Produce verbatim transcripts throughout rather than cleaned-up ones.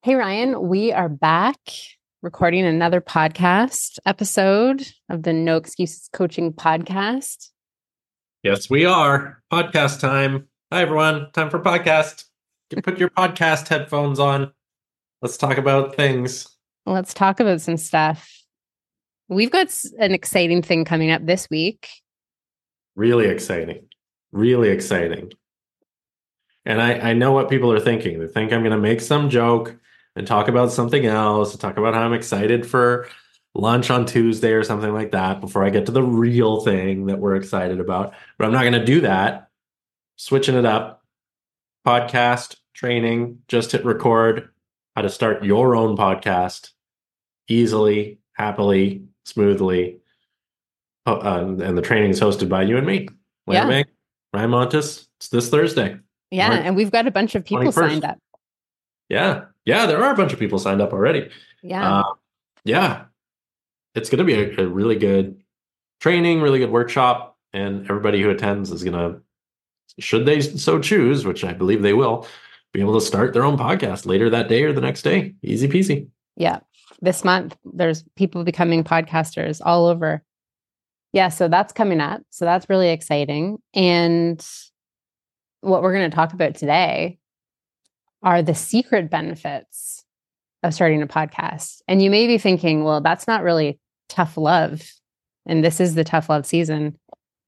Hey, Ryan, we are back recording another podcast episode of the No Excuses Coaching Podcast. Yes, we are. Podcast time. Hi, everyone. Time for podcast. You put your podcast headphones on. Let's talk about things. Let's talk about some stuff. We've got an exciting thing coming up this week. Really exciting. Really exciting. And I, I know what people are thinking. They think I'm going to make some joke and talk about something else, talk about how I'm excited for lunch on Tuesday or something like that before I get to the real thing that we're excited about. But I'm not going to do that. Switching it up. Podcast training, just hit record, how to start your own podcast easily, happily, smoothly. Uh, and the training is hosted by you and me, Lana Yeah. Bank, Ryan Montes. It's this Thursday. Yeah, March and we've got a bunch of people twenty-first. signed up. Yeah. Yeah, there are a bunch of people signed up already. Yeah. Uh, yeah. It's going to be a, a really good training, really good workshop, and everybody who attends is going to, should they so choose, which I believe they will, be able to start their own podcast later that day or the next day. Easy peasy. Yeah. This month, there's people becoming podcasters all over. Yeah, so that's coming up. So that's really exciting. And what we're going to talk about today are the secret benefits of starting a podcast. And you may be thinking, well, that's not really tough love. And this is the tough love season.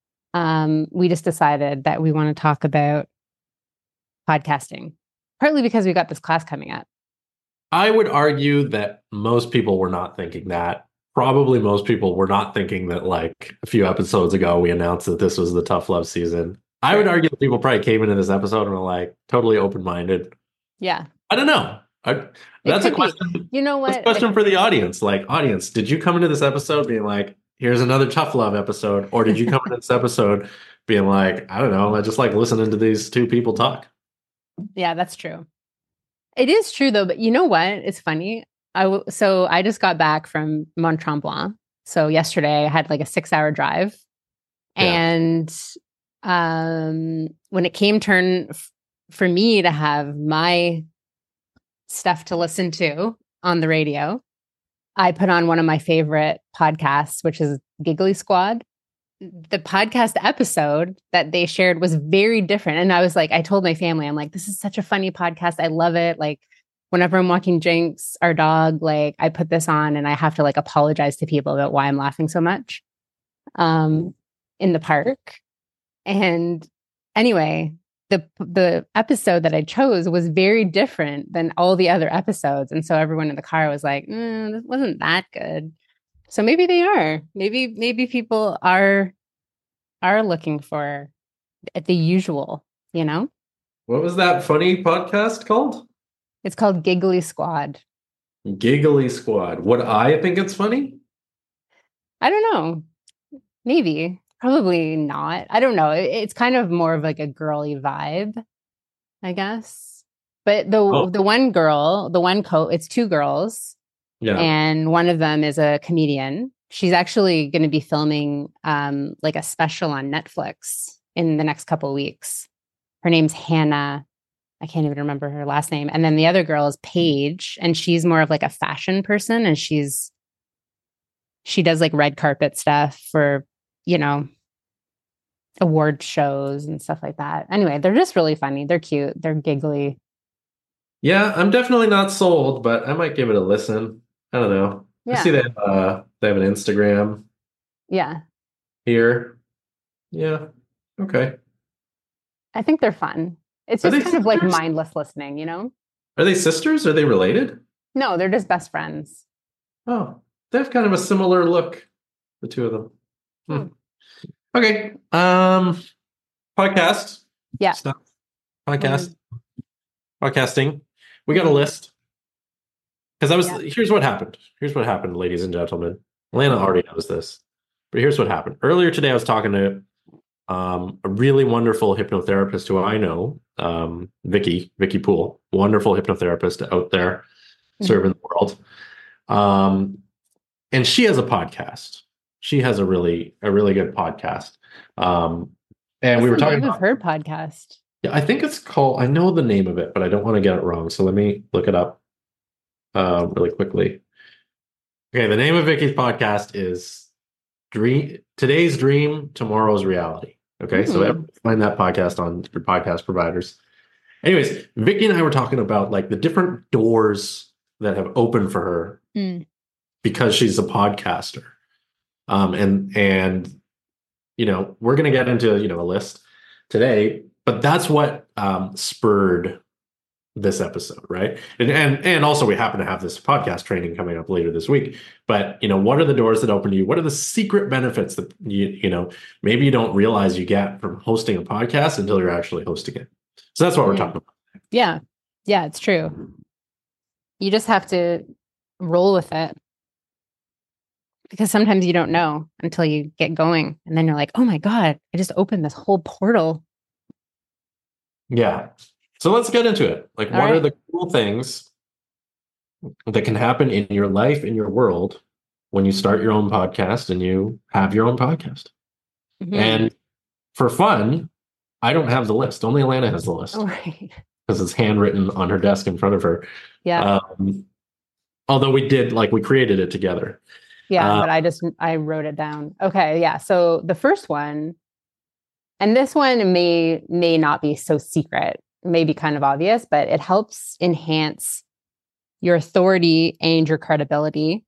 Um, we just decided that we want to talk about podcasting, partly because we got this class coming up. I would argue that most people were not thinking that. Probably most people were not thinking that, like, a few episodes ago, we announced that this was the tough love season. I would argue that people probably came into this episode and were like totally open-minded. Yeah. I don't know. I, that's a question. Be. You know what? That's a question for the audience. Like, audience, did you come into this episode being like, here's another tough love episode? Or did you come into this episode being like, I don't know, I just like listening to these two people talk? Yeah, that's true. It is true though, but you know what? It's funny. I w- so I just got back from Mont Tremblant. So yesterday I had like a six hour drive. Yeah. And um, when it came turn f- for me to have my stuff to listen to on the radio, I put on one of my favorite podcasts, which is Giggly Squad. The podcast episode that they shared was very different. And I was like, I told my family, I'm like, this is such a funny podcast. I love it. Like, whenever I'm walking Jinx, our dog, like I put this on and I have to like apologize to people about why I'm laughing so much um, in the park. And anyway, the the episode that I chose was very different than all the other episodes. And so everyone in the car was like, mm, this wasn't that good. So maybe they are. Maybe maybe people are are looking for the usual, you know? What was that funny podcast called? It's called Giggly Squad. Giggly Squad. Would I think it's funny? I don't know. Maybe. Probably not. I don't know. It, it's kind of more of like a girly vibe, I guess. But the oh. the one girl, the one co, it's two girls. Yeah. And one of them is a comedian. She's actually going to be filming um, like a special on Netflix in the next couple of weeks. Her name's Hannah. I can't even remember her last name. And then the other girl is Paige, and she's more of like a fashion person. And she's, she does like red carpet stuff for, you know, award shows and stuff like that. Anyway, they're just really funny. They're cute. They're giggly. Yeah, I'm definitely not sold, but I might give it a listen. I don't know. Yeah. I see they have, uh, they have an Instagram. Yeah. Here. Yeah. Okay. I think they're fun. It's just kind sisters? of like mindless listening, you know? Are they sisters? Are they related? No, they're just best friends. Oh, they have kind of a similar look, the two of them. Hmm. Hmm. Okay. Um, podcast. Yeah. Stuff. Podcast. Mm-hmm. Podcasting. We got a list. Because I was, yeah. here's what happened. Here's what happened, ladies and gentlemen. Lana already knows this. But here's what happened. Earlier today, I was talking to Um, a really wonderful hypnotherapist who I know, um, Vicky, Vicky Poole, wonderful hypnotherapist out there mm-hmm. serving the world. Um, and she has a podcast. She has a really, a really good podcast. Um, and What's we were the talking name about of her podcast. Yeah, I think it's called, I know the name of it, but I don't want to get it wrong. So let me look it up. uh, really quickly. Okay, the name of Vicky's podcast is Dream Today's Dream, Tomorrow's Reality. Okay, so Mm. everyone find that podcast on your podcast providers. Anyways, Vicky and I were talking about like the different doors that have opened for her Mm. because she's a podcaster. Um, and and you know, we're gonna get into, you know, a list today, but that's what um spurred this episode, right? And and and also we happen to have this podcast training coming up later this week. But you know, what are the doors that open to you? What are the secret benefits that you you know maybe you don't realize you get from hosting a podcast until you're actually hosting it? So that's what we're Mm. talking about. Yeah. Yeah, it's true. You just have to roll with it. Because sometimes you don't know until you get going. And then you're like, oh my God, I just opened this whole portal. Yeah. So let's get into it. Like, All what are right. the cool things that can happen in your life, in your world, when you start your own podcast and you have your own podcast? Mhm. And for fun, I don't have the list. Only Alana has the All list right. because it's handwritten on her desk in front of her. Yeah. Um, although we did, like, we created it together. Yeah. Uh, But I just, I wrote it down. Okay. Yeah. So the first one, and this one may, may not be so secret, may be kind of obvious, but it helps enhance your authority and your credibility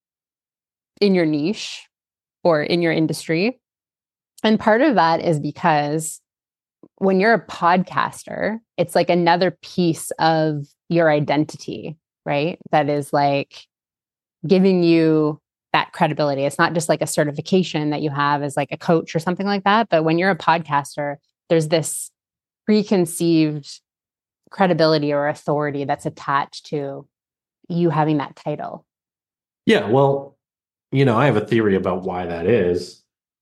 in your niche or in your industry. And part of that is because when you're a podcaster, it's like another piece of your identity, right? That is like giving you that credibility. It's not just like a certification that you have as like a coach or something like that. But when you're a podcaster, there's this preconceived credibility or authority that's attached to you having that title. yeah, well, you know, I have a theory about why that is.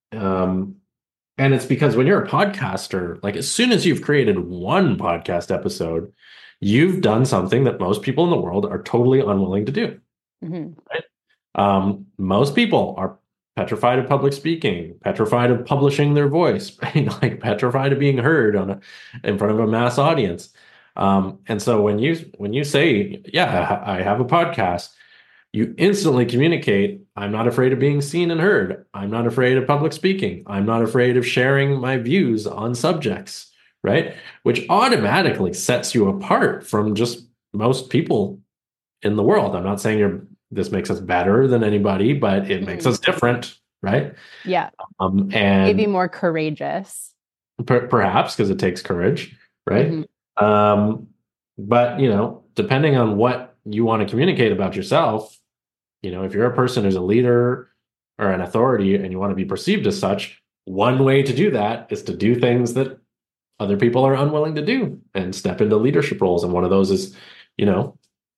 Um, and it's because when you're a podcaster, like as soon as you've created one podcast episode, you've done something that most people in the world are totally unwilling to do. Mm-hmm. Right? Um, most people are petrified of public speaking, petrified of publishing their voice, right? Like petrified of being heard on a, in front of a mass audience. Um, and so when you when you say, "Yeah, I have a podcast," you instantly communicate, "I'm not afraid of being seen and heard. I'm not afraid of public speaking. I'm not afraid of sharing my views on subjects," right? Which automatically sets you apart from just most people in the world. I'm not saying you're this makes us better than anybody, but it makes Mm-hmm. us different, right? Yeah. Um, and Maybe more courageous. per- perhaps because it takes courage, right? Mm-hmm. Um, but you know, depending on what you want to communicate about yourself, you know, if you're a person who's a leader or an authority and you want to be perceived as such, one way to do that is to do things that other people are unwilling to do and step into leadership roles. And one of those is, you know,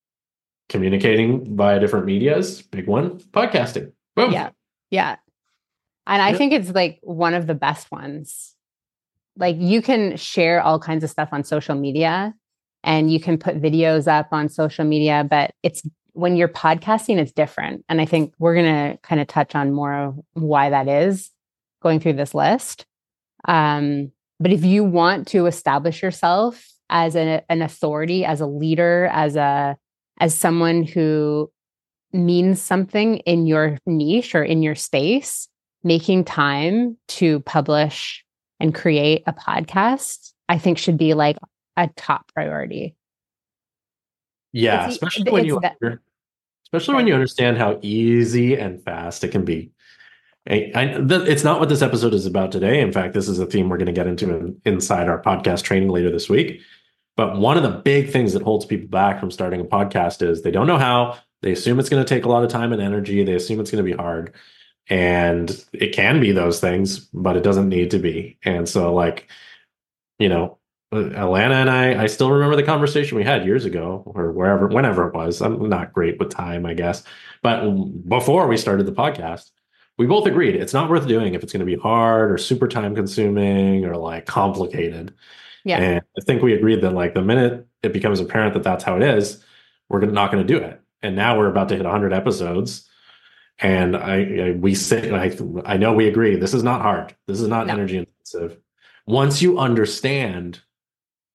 communicating via different medias. Big one, podcasting. Boom. Yeah. Yeah. And I Yeah. think it's like one of the best ones. Like you can share all kinds of stuff on social media and you can put videos up on social media, but it's when you're podcasting, it's different. And I think we're going to kind of touch on more of why that is going through this list. Um, but if you want to establish yourself as a, an authority, as a leader, as a as someone who means something in your niche or in your space, making time to publish and create a podcast, I think should be like a top priority. Yeah, It's, especially when you that, especially when you understand how easy and fast it can be. I, I, th- it's not what this episode is about today. In fact, this is a theme we're going to get into in, inside our podcast training later this week. But one of the big things that holds people back from starting a podcast is they don't know how. They assume it's going to take a lot of time and energy. They assume it's going to be hard. And it can be those things, but it doesn't need to be. And so, like, you know, Alana and I, I still remember the conversation we had years ago or wherever, whenever it was. I'm not great with time, I guess. But before we started the podcast, we both agreed it's not worth doing if it's going to be hard or super time consuming or like complicated. yeah. And I think we agreed that like the minute it becomes apparent that that's how it is, we're not going to do it. And now we're about to hit one hundred episodes. And I, I we say, I, I know we agree, this is not hard. This is not No. energy intensive. Once you understand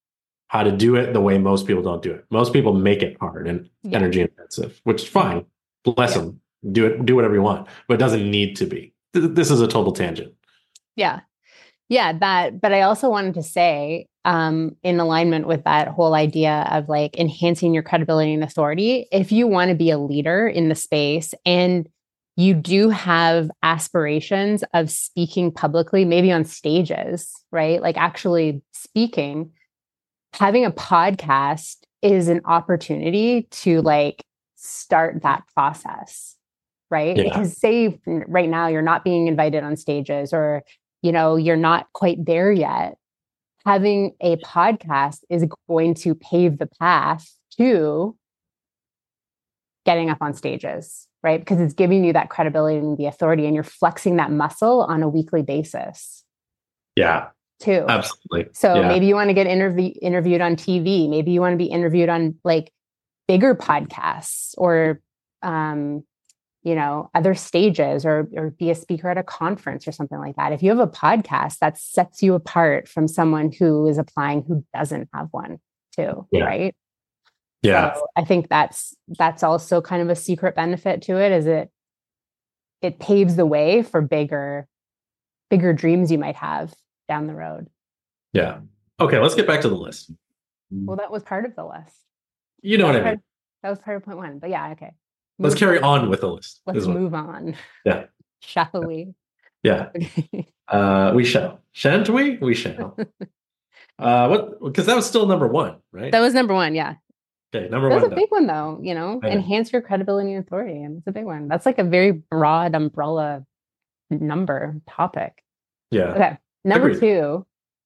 how to do it the way most people don't do it. Most people make it hard and Yeah. energy intensive, which is fine. Bless Yeah. them. Do it, do whatever you want, but it doesn't need to be. Th- This is a total tangent. Yeah. Yeah, that, but I also wanted to say, um, in alignment with that whole idea of like enhancing your credibility and authority, if you want to be a leader in the space and you do have aspirations of speaking publicly, maybe on stages, right? Like actually speaking, having a podcast is an opportunity to like start that process, right? Yeah. Because say right now you're not being invited on stages, or you know, you're not quite there yet. Having a podcast is going to pave the path to getting up on stages, right? Because it's giving you that credibility and the authority, and you're flexing that muscle on a weekly basis. Yeah, too. absolutely. So Yeah. maybe you want to get interview- interviewed on T V. Maybe you want to be interviewed on like bigger podcasts, or um, you know, other stages, or or be a speaker at a conference or something like that. If you have a podcast, that sets you apart from someone who is applying who doesn't have one too, Yeah. right? Yeah. So I think that's that's also kind of a secret benefit to it, is it it paves the way for bigger bigger dreams you might have down the road. Yeah. Okay, let's get back to the list. Well, that was part of the list. You know That what was I part- mean. That was part of point one. But yeah, okay. Let's Move- carry on with the list. Let's is what- move on. Yeah. Shall we? Yeah. Okay. Uh, we shall. Shan't we? We shall. uh, what? Because that was still number one, right? That was number one. Yeah. Okay, number That one. was a done. big one, though. You know, I know. enhance your credibility and authority. And it's a big one. That's like a very broad umbrella number topic. Yeah. Okay. Number Agreed. two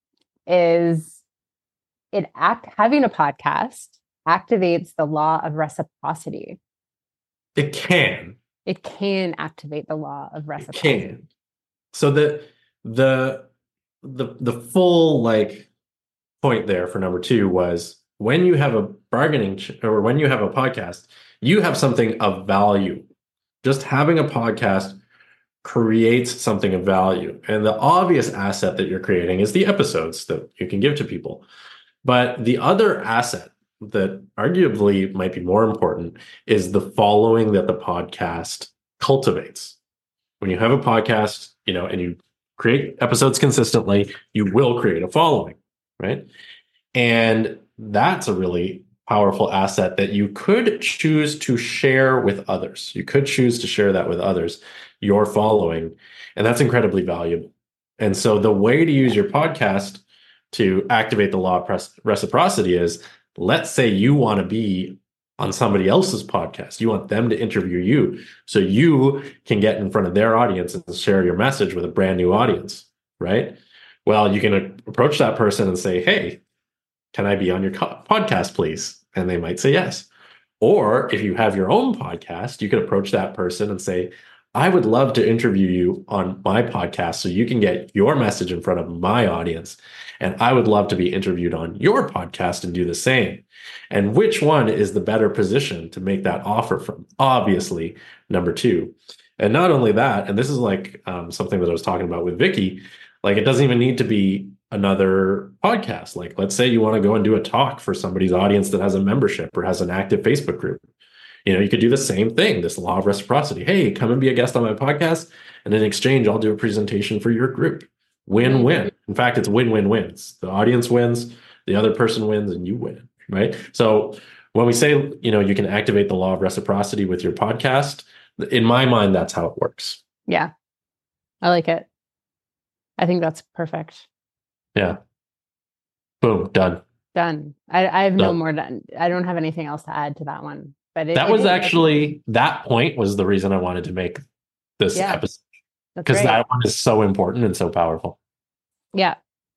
is it act having a podcast activates the law of reciprocity. It can. It can activate the law of It reciprocity. can. So the the the the full like point there for number two was when you have a bargaining ch- or when you have a podcast, you have something of value. Just having a podcast creates something of value. And the obvious asset that you're creating is the episodes that you can give to people. But the other asset that arguably might be more important is the following that the podcast cultivates. When you have a podcast, you know, and you create episodes consistently, you will create a following, right? And that's a really powerful asset that you could choose to share with others. You could choose to share that with others, your following, and that's incredibly valuable. And so the way to use your podcast to activate the law of pres- reciprocity is, let's say you want to be on somebody else's podcast. You want them to interview you so you can get in front of their audience and share your message with a brand new audience, right? Well, you can a- approach that person and say, hey, can I be on your co- podcast, please? And they might say yes. Or if you have your own podcast, you could approach that person and say, I would love to interview you on my podcast so you can get your message in front of my audience. And I would love to be interviewed on your podcast and do the same. And which one is the better position to make that offer from? Obviously, number two. And not only that, and this is like um, something that I was talking about with Vicky, like it doesn't even need to be another podcast. Like, let's say you want to go and do a talk for somebody's audience that has a membership or has an active Facebook group. You know, you could do the same thing, this law of reciprocity. Hey, come and be a guest on my podcast. And in exchange, I'll do a presentation for your group. Win-win. In fact, it's win-win-wins. The audience wins, the other person wins, and you win, right? So when we say, you know, you can activate the law of reciprocity with your podcast, in my mind, that's how it works. Yeah. I like it. I think that's perfect. Yeah. Boom, done. Done. I, I have no Done. more done. I don't have anything else to add to that one. But it, That it was is- actually, that point was the reason I wanted to make this Yeah. episode, that's because right. that one is so important and so powerful. Yeah.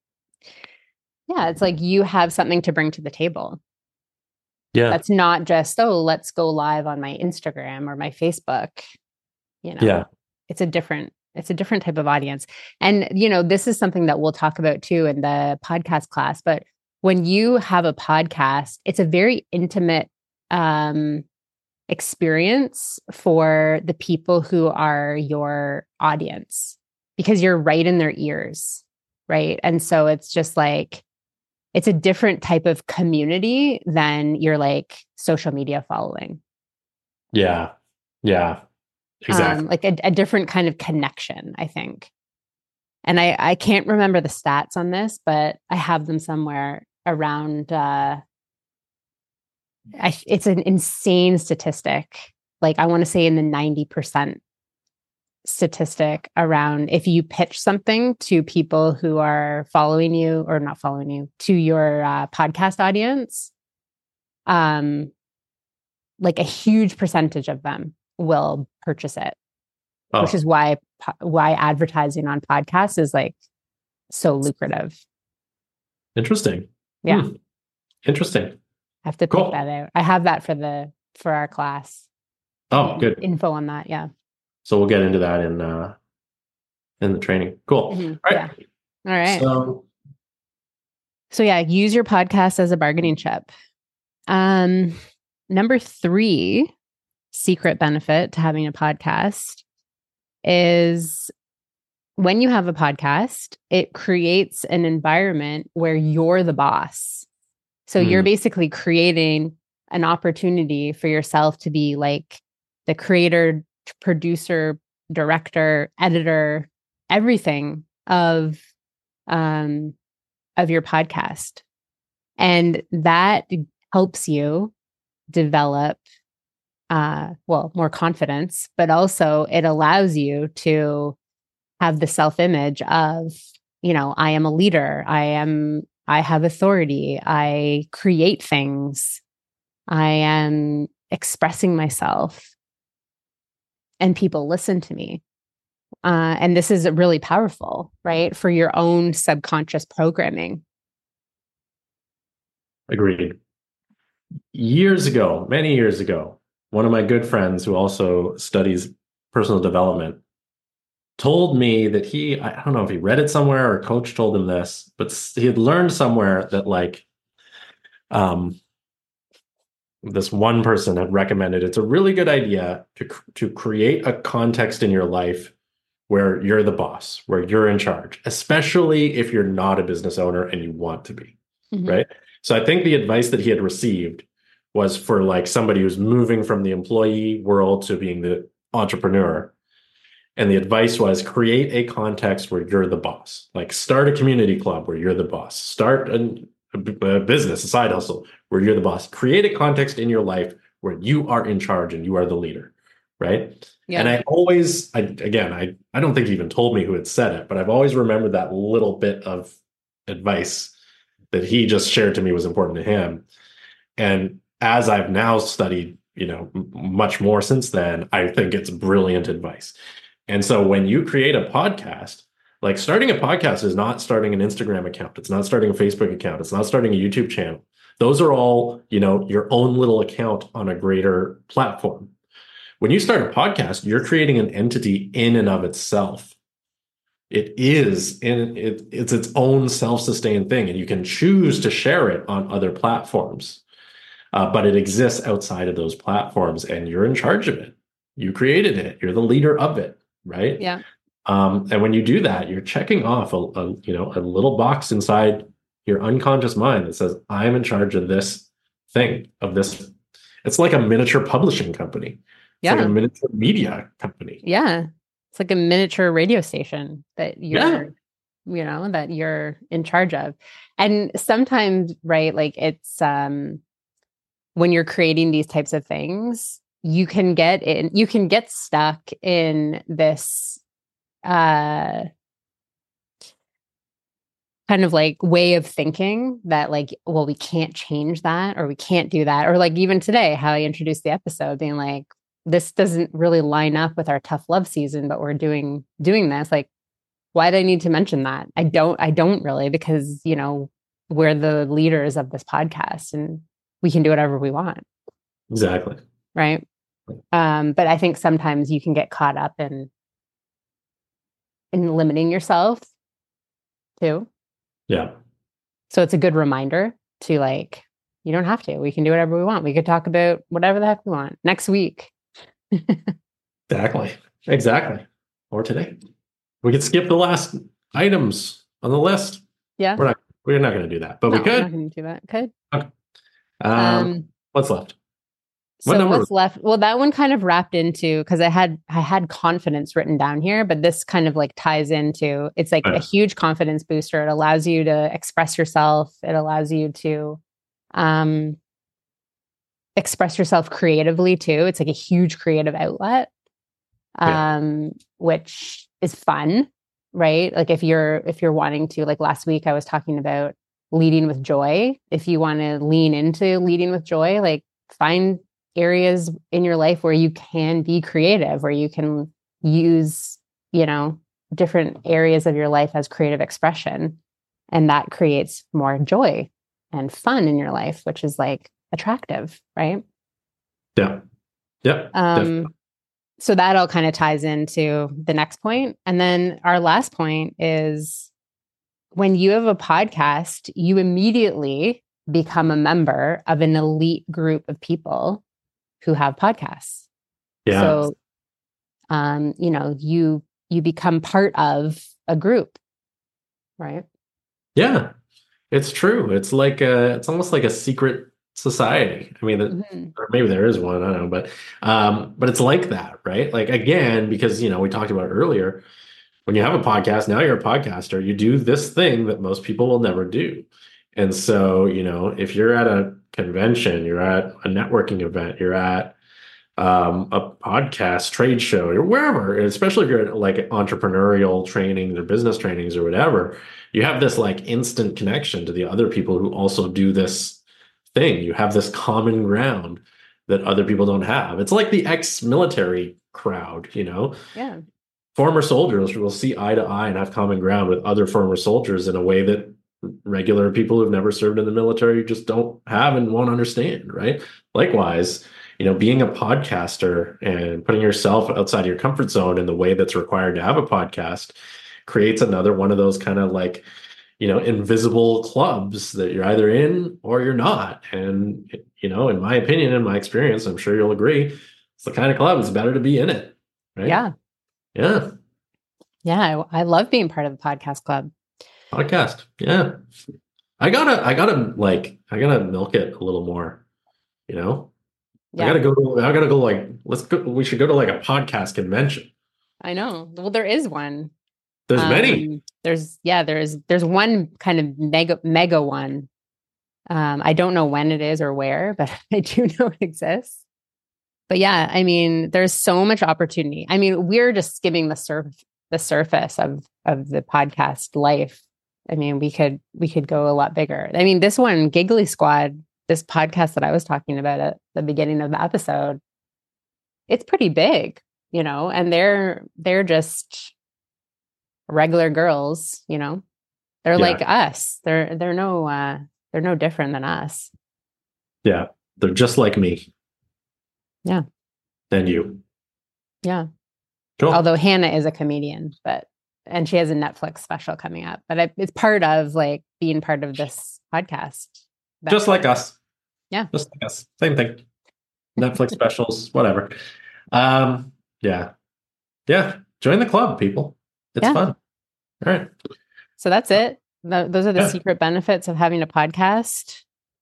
Yeah. It's like you have something to bring to the table. Yeah. That's not just, oh, let's go live on my Instagram or my Facebook. You know, Yeah. it's a different, it's a different type of audience. And, you know, this is something that we'll talk about too in the podcast class. But when you have a podcast, it's a very intimate um, experience for the people who are your audience, because you're right in their ears. Right. And so it's just like, it's a different type of community than your like social media following. Yeah. Yeah. Exactly. Um, like a, a different kind of connection, I think. And I, I can't remember the stats on this, but I have them somewhere around. Uh, I, it's an insane statistic. Like I want to say in the ninety percent statistic around if you pitch something to people who are following you or not following you to your uh, podcast audience, um, like a huge percentage of them will purchase it, Oh, which is why why advertising on podcasts is like so lucrative. interesting. Yeah. Hmm. Interesting. I have to Cool. pick that out. I have that for the for our class. Oh, good. Info on that. Yeah. So we'll get into that in uh in the training. Cool. Mm-hmm. All right. Yeah. All right. So So yeah, use your podcast as a bargaining chip. Um, number three secret benefit to having a podcast is when you have a podcast, it creates an environment where you're the boss. So Mm. you're basically creating an opportunity for yourself to be like the creator, producer, director, editor, everything of um of your podcast. And that helps you develop uh well, more confidence, but also it allows you to have the self-image of, you know, I am a leader. I am I have authority. I create things. I am expressing myself and people listen to me. Uh, and this is really powerful, right? For your own subconscious programming. Agreed. Years ago, many years ago, one of my good friends who also studies personal development told me that he, I don't know if he read it somewhere or a coach told him this, but he had learned somewhere that like, um, this one person had recommended it's a really good idea to, to create a context in your life where you're the boss, where you're in charge, especially if you're not a business owner and you want to be, mm-hmm. right? So I think the advice that he had received was for like somebody who's moving from the employee world to being the entrepreneur. And the advice was create a context where you're the boss. Like start a community club where you're the boss. Start a, a business, a side hustle where you're the boss. Create a context in your life where you are in charge and you are the leader, right? Yeah. And I always, I, again, I, I don't think he even told me who had said it, but I've always remembered that little bit of advice that he just shared to me was important to him. And as I've now studied, you know, m- much more since then, I think it's brilliant advice. And so when you create a podcast, like starting a podcast is not starting an Instagram account. It's not starting a Facebook account. It's not starting a YouTube channel. Those are all, you know, your own little account on a greater platform. When you start a podcast, you're creating an entity in and of itself. It is in it, it's its own self-sustained thing, and you can choose to share it on other platforms. Uh, but it exists outside of those platforms, and you're in charge of it. You created it. You're the leader of it, right? Yeah. Um, and when you do that, you're checking off a, a you know a little box inside your unconscious mind that says, "I'm in charge of this thing, of this." It's like a miniature publishing company. It's yeah. like a miniature media company. Yeah. It's like a miniature radio station that you're, yeah. you know, that you're in charge of. And sometimes, right, like it's um when you're creating these types of things, you can get in, you can get stuck in this uh kind of like way of thinking that like, well, we can't change that, or we can't do that. Or like even today, how I introduced the episode being like, this doesn't really line up with our tough love season, but we're doing, doing this. Like, why do I need to mention that? I don't, I don't really, because, you know, we're the leaders of this podcast and we can do whatever we want. Exactly. Right. Um, but I think sometimes you can get caught up in, in limiting yourself too. Yeah. So it's a good reminder to like, you don't have to, we can do whatever we want. We could talk about whatever the heck we want next week. Exactly. Exactly. Or today. We could skip the last items on the list. Yeah. We're not, we're not going to do that, but No, we we're could. not going to do that. Could. Okay. Um, Um, what's left? What so number? what's left? Well, that one kind of wrapped into because I had I had confidence written down here, but this kind of like ties into it's like a Right. huge confidence booster. It allows you to express yourself. It allows you to um, express yourself creatively too. It's like a huge creative outlet, Yeah. um, which is fun, right? Like if you're if you're wanting to, like last week I was talking about leading with joy. If you want to lean into leading with joy, like find areas in your life where you can be creative, where you can use, you know, different areas of your life as creative expression. And that creates more joy and fun in your life, which is like attractive, right? Yeah. Yep. Definitely. Um, so that all kind of ties into the next point. And then our last point is when you have a podcast, you immediately become a member of an elite group of people who have podcasts. Yeah. So, um, you know, you you become part of a group, right? Yeah. It's true. It's like a, it's almost like a secret society. I mean, Mm-hmm. or maybe there is one, I don't know, but um, but it's like that, right? Like again, because you know, we talked about earlier, when you have a podcast, now you're a podcaster, you do this thing that most people will never do. And so, you know, if you're at a convention, you're at a networking event, you're at um, a podcast trade show or wherever, especially if you're at like entrepreneurial trainings or business trainings or whatever, you have this like instant connection to the other people who also do this thing. You have this common ground that other people don't have. It's like the ex-military crowd, you know? Yeah. Former soldiers will see eye to eye and have common ground with other former soldiers in a way that regular people who've never served in the military just don't have and won't understand, right? Likewise, you know, being a podcaster and putting yourself outside your comfort zone in the way that's required to have a podcast creates another one of those kind of like, you know, invisible clubs that you're either in or you're not. And, you know, in my opinion, in my experience, I'm sure you'll agree, it's the kind of club, it's better to be in it, right? Yeah. Yeah. Yeah. I, I love being part of the podcast club. Podcast. Yeah. I gotta, I gotta like, I gotta milk it a little more, you know? I Yeah. gotta go to, I gotta go like, let's go, we should go to like a podcast convention. I know. Well, there is one. There's Um, many. There's, yeah, there's, there's one kind of mega, mega one. Um, I don't know when it is or where, but I do know it exists. But yeah, I mean, there's so much opportunity. I mean, we're just skimming the surf, the surface of of the podcast life. I mean, we could we could go a lot bigger. I mean, this one, Giggly Squad, this podcast that I was talking about at the beginning of the episode, it's pretty big, you know, and they're they're just regular girls, you know. They're Yeah. like us. They're they're no uh they're no different than us. Yeah. They're just like me. Yeah. And you. Yeah. Cool. Although Hannah is a comedian, but and she has a Netflix special coming up, but I, it's part of like being part of this podcast. That- Just like us. Yeah. Just like us. Same thing. Netflix specials, whatever. Um, yeah. Yeah. Join the club, people. It's Yeah. fun. All right. So that's it. Th- those are the Yeah. secret benefits of having a podcast.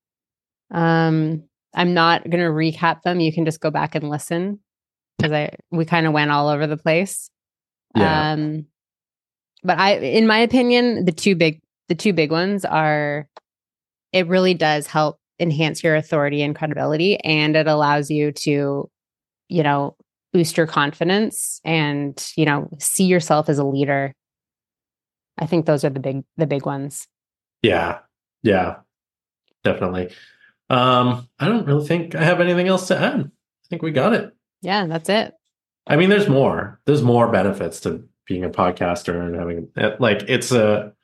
Um, I'm not going to recap them. You can just go back and listen because I we kind of went all over the place. Yeah. Um, but I, in my opinion, the two big the two big ones are it really does help enhance your authority and credibility, and it allows you to, you know, boost your confidence and, you know, see yourself as a leader. I think those are the big the big ones. Yeah. Yeah. Definitely. Um, I don't really think I have anything else to add. I think we got it. Yeah, that's it. I mean, there's more. There's more benefits to being a podcaster and having like it's a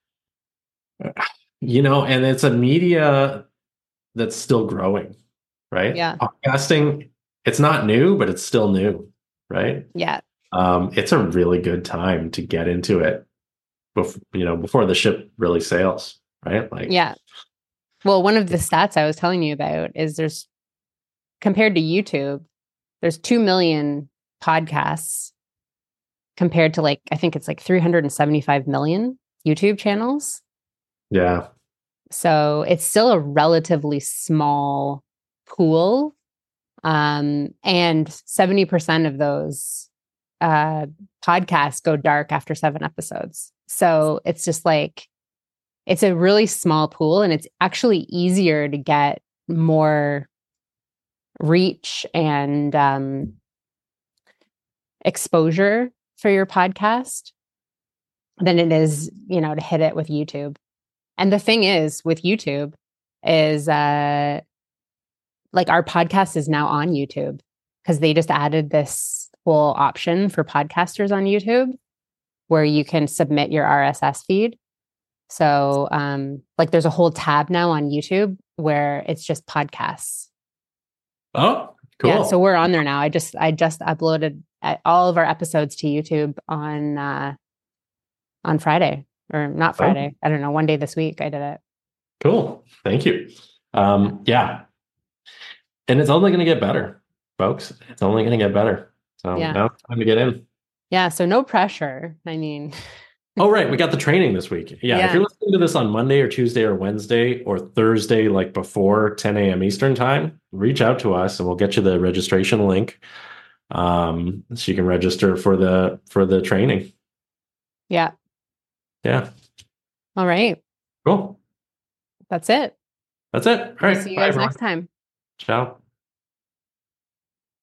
you know, and it's a media that's still growing, right? Yeah. Podcasting, it's not new, but it's still new, right? Yeah. Um, it's a really good time to get into it before, you know, before the ship really sails, right? Like, Yeah. Well, one of the stats I was telling you about is there's compared to YouTube, there's two million podcasts compared to like, I think it's like three hundred seventy-five million YouTube channels. yeah, So it's still a relatively small pool. Um, and seventy percent of those uh, podcasts go dark after seven episodes. So it's just like, it's a really small pool, and it's actually easier to get more reach and um, exposure for your podcast than it is, you know, to hit it with YouTube. And the thing is with YouTube is uh, like our podcast is now on YouTube because they just added this whole option for podcasters on YouTube where you can submit your R S S feed. So um, like there's a whole tab now on YouTube where it's just podcasts. Oh, cool. Yeah, so we're on there now. I just I just uploaded all of our episodes to YouTube on uh, on Friday, or not Friday. Oh. I don't know, one day this week I did it. Cool. Thank you. Um, yeah. And it's only going to get better, folks. It's only going to get better. So yeah. Now it's time to get in. Yeah. So no pressure. I mean, oh, right. We got the training this week. Yeah, yeah. If you're listening to this on Monday or Tuesday or Wednesday or Thursday, like before ten a.m. Eastern time, reach out to us and we'll get you the registration link. Um, so you can register for the, for the training. Yeah. Yeah. All right. Cool. That's it. That's it. All right. We'll see you guys Bye, next time. Ciao.